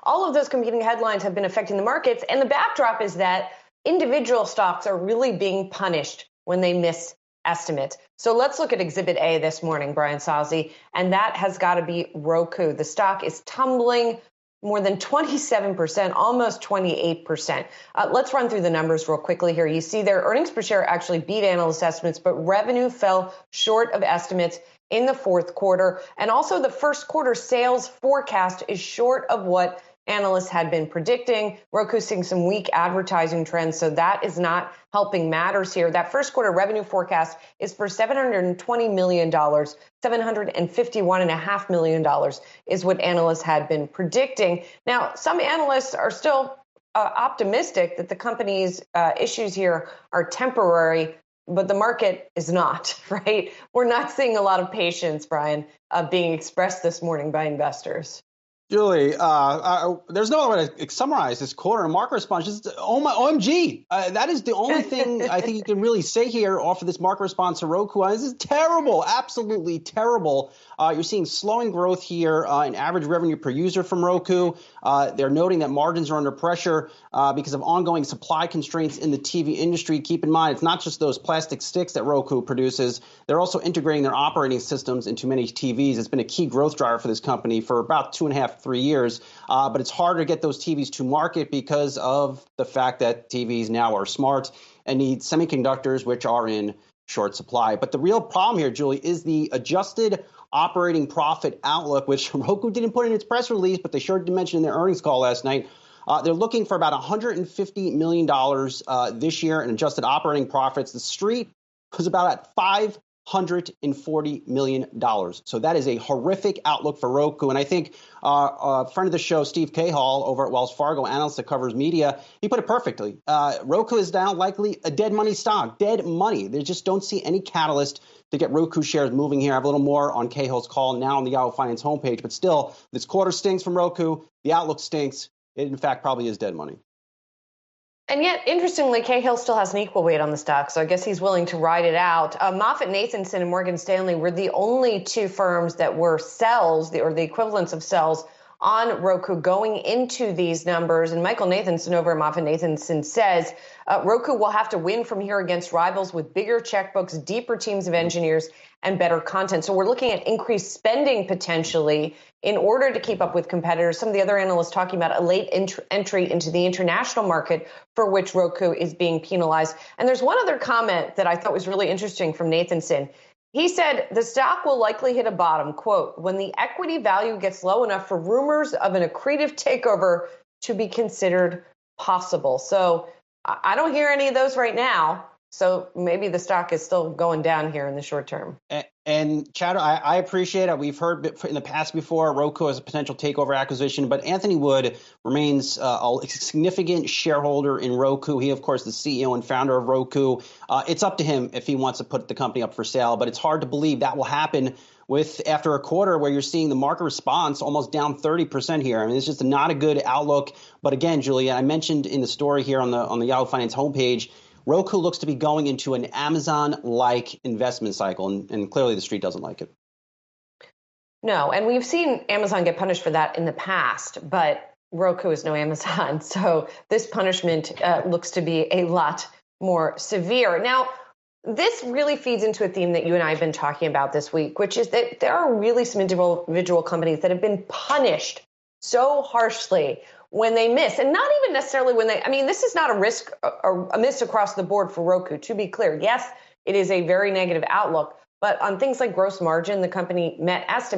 all of those competing headlines have been affecting the markets. And the backdrop is that individual stocks are really being punished when they miss estimates. So let's look at Exhibit A this morning, Brian Sozzi, and that has got to be Roku. The stock is tumbling more than 27%, almost 28%. Let's run through the numbers real quickly here. You see their earnings per share actually beat analyst estimates, but revenue fell short of estimates in the fourth quarter. And also the first quarter sales forecast is short of what analysts had been predicting. Roku seeing some weak advertising trends, so that is not helping matters here. That first quarter revenue forecast is for $720 million. $751.5 million is what analysts had been predicting. Now, some analysts are still optimistic that the company's issues here are temporary, but the market is not, right? We're not seeing a lot of patience, Brian, being expressed this morning by investors. Julie, there's no way to summarize this quarter and market response. Just OMG. That is the only thing I think you can really say here off of this market response to Roku. This is terrible, absolutely terrible. You're seeing slowing growth here in average revenue per user from Roku. They're noting that margins are under pressure because of ongoing supply constraints in the TV industry. Keep in mind, it's not just those plastic sticks that Roku produces. They're also integrating their operating systems into many TVs. It's been a key growth driver for this company for about 2.5-3 years. But it's harder to get those TVs to market because of the fact that TVs now are smart and need semiconductors, which are in short supply. But the real problem here, Julie, is the adjusted operating profit outlook, which Roku didn't put in its press release, but they sure did mention in their earnings call last night. They're looking for about $150 million this year in adjusted operating profits. The street was about at $540 million. So that is a horrific outlook for Roku. And I think a friend of the show, Steve Cahall, over at Wells Fargo, analyst that covers media, he put it perfectly. Roku is now likely a dead money stock, dead money. They just don't see any catalyst to get Roku shares moving here. I have a little more on Cahall's call now on the Yahoo Finance homepage. But still, this quarter stinks from Roku. The outlook stinks. It, in fact, probably is dead money. And yet, interestingly, Cahill still has an equal weight on the stock, so I guess he's willing to ride it out. MoffettNathanson and Morgan Stanley were the only two firms that were sells, or the equivalents of sells, on Roku going into these numbers. And Michael Nathanson over at MoffettNathanson says Roku will have to win from here against rivals with bigger checkbooks, deeper teams of engineers, and better content. So we're looking at increased spending potentially in order to keep up with competitors. Some of the other analysts talking about a late entry into the international market for which Roku is being penalized. And there's one other comment that I thought was really interesting from Nathanson. He said the stock will likely hit a bottom, quote, when the equity value gets low enough for rumors of an accretive takeover to be considered possible. So I don't hear any of those right now. So maybe the stock is still going down here in the short term. And Chad, I appreciate it. We've heard in the past before Roku as a potential takeover acquisition, but Anthony Wood remains a significant shareholder in Roku. He, of course, the CEO and founder of Roku. It's up to him if he wants to put the company up for sale, but it's hard to believe that will happen after a quarter where you're seeing the market response almost down 30% here. I mean, it's just not a good outlook. But again, Julia, I mentioned in the story here on the Yahoo Finance homepage, Roku looks to be going into an Amazon-like investment cycle, and clearly the street doesn't like it. No, and we've seen Amazon get punished for that in the past, but Roku is no Amazon. So this punishment looks to be a lot more severe. Now, this really feeds into a theme that you and I have been talking about this week, which is that there are really some individual companies that have been punished so harshly when they miss, and not even necessarily when they, I mean, this is not a risk, a miss across the board for Roku, to be clear. Yes, it is a very negative outlook, but on things like gross margin, the company met estimates.